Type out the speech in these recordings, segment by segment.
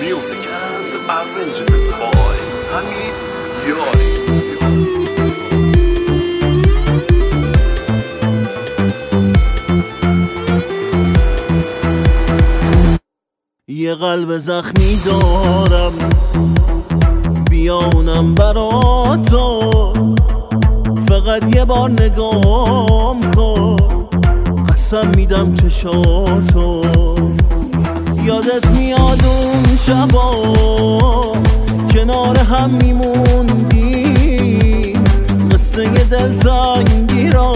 music and arrangement by Hamid Yari. یه قلب زخمی دارم بیانم برا تو، فقط یه بار نگام کن، قسم میدم چشاتو. یادت میاد اون شبا کنار هم میموندی، قصه دلتنگی را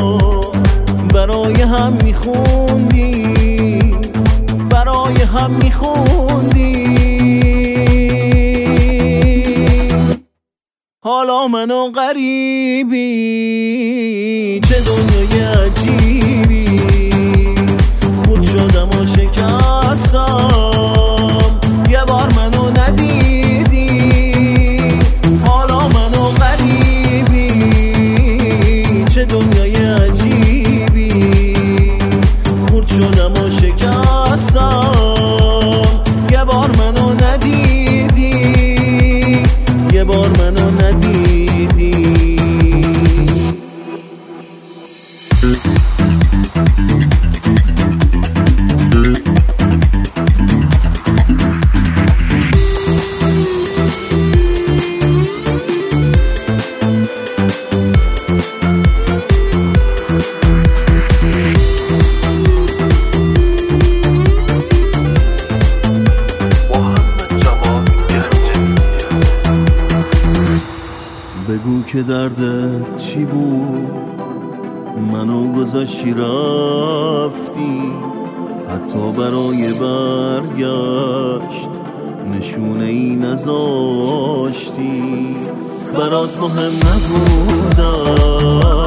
برای هم میخوندی، برای هم میخوندی. حالا منو غریبی، چه دنیای عجیبی، خود شدم و شکستم، یه بار منو ندیدی. حالا منو غریبی، چه دنیای عجیبی، خود شدم و شکستم، یه بار منو ندیدی، یه بار منو ندیدی. بگو که دردت چی بود، منو گذاشتی رفتی، حتی برای برگشت نشونه ای نذاشتی. برات مهم نبودم